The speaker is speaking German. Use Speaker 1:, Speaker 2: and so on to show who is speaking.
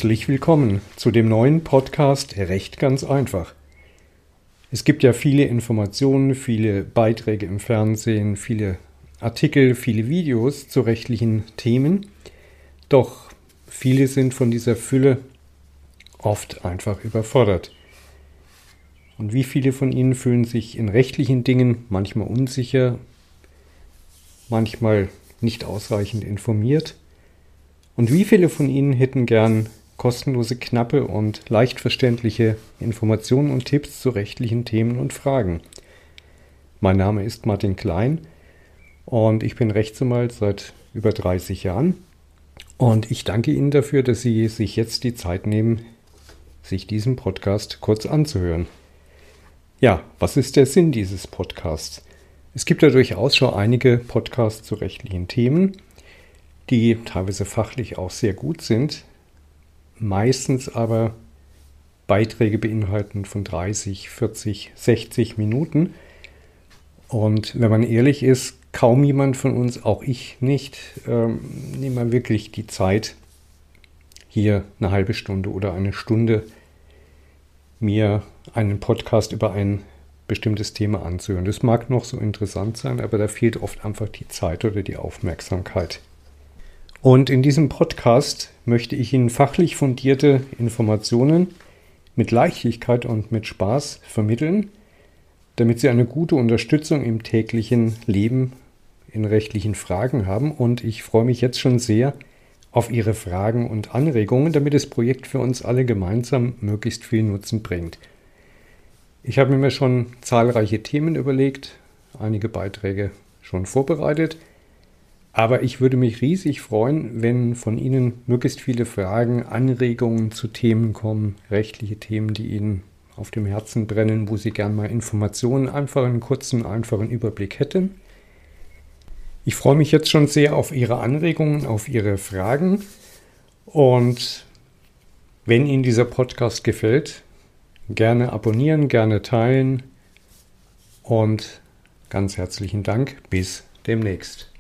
Speaker 1: Herzlich willkommen zu dem neuen Podcast Recht ganz einfach. Es gibt ja viele Informationen, viele Beiträge im Fernsehen, viele Artikel, viele Videos zu rechtlichen Themen. Doch viele sind von dieser Fülle oft einfach überfordert. Und wie viele von Ihnen fühlen sich in rechtlichen Dingen manchmal unsicher, manchmal nicht ausreichend informiert? Und wie viele von Ihnen hätten gern kostenlose, knappe und leicht verständliche Informationen und Tipps zu rechtlichen Themen und Fragen? Mein Name ist Martin Klein und ich bin Rechtsanwalt seit über 30 Jahren. Und ich danke Ihnen dafür, dass Sie sich jetzt die Zeit nehmen, sich diesen Podcast kurz anzuhören. Ja, was ist der Sinn dieses Podcasts? Es gibt ja durchaus schon einige Podcasts zu rechtlichen Themen, die teilweise fachlich auch sehr gut sind, meistens aber Beiträge beinhalten von 30, 40, 60 Minuten. Und wenn man ehrlich ist, kaum jemand von uns, auch ich nicht, nimmt man wirklich die Zeit, hier eine halbe Stunde oder eine Stunde mir einen Podcast über ein bestimmtes Thema anzuhören. Das mag noch so interessant sein, aber da fehlt oft einfach die Zeit oder die Aufmerksamkeit. Und in diesem Podcast möchte ich Ihnen fachlich fundierte Informationen mit Leichtigkeit und mit Spaß vermitteln, damit Sie eine gute Unterstützung im täglichen Leben in rechtlichen Fragen haben. Und ich freue mich jetzt schon sehr auf Ihre Fragen und Anregungen, damit das Projekt für uns alle gemeinsam möglichst viel Nutzen bringt. Ich habe mir schon zahlreiche Themen überlegt, einige Beiträge schon vorbereitet. Aber ich würde mich riesig freuen, wenn von Ihnen möglichst viele Fragen, Anregungen zu Themen kommen, rechtliche Themen, die Ihnen auf dem Herzen brennen, wo Sie gern mal Informationen, einfach einen kurzen, einfachen Überblick hätten. Ich freue mich jetzt schon sehr auf Ihre Anregungen, auf Ihre Fragen. Und wenn Ihnen dieser Podcast gefällt, gerne abonnieren, gerne teilen. Und ganz herzlichen Dank. Bis demnächst.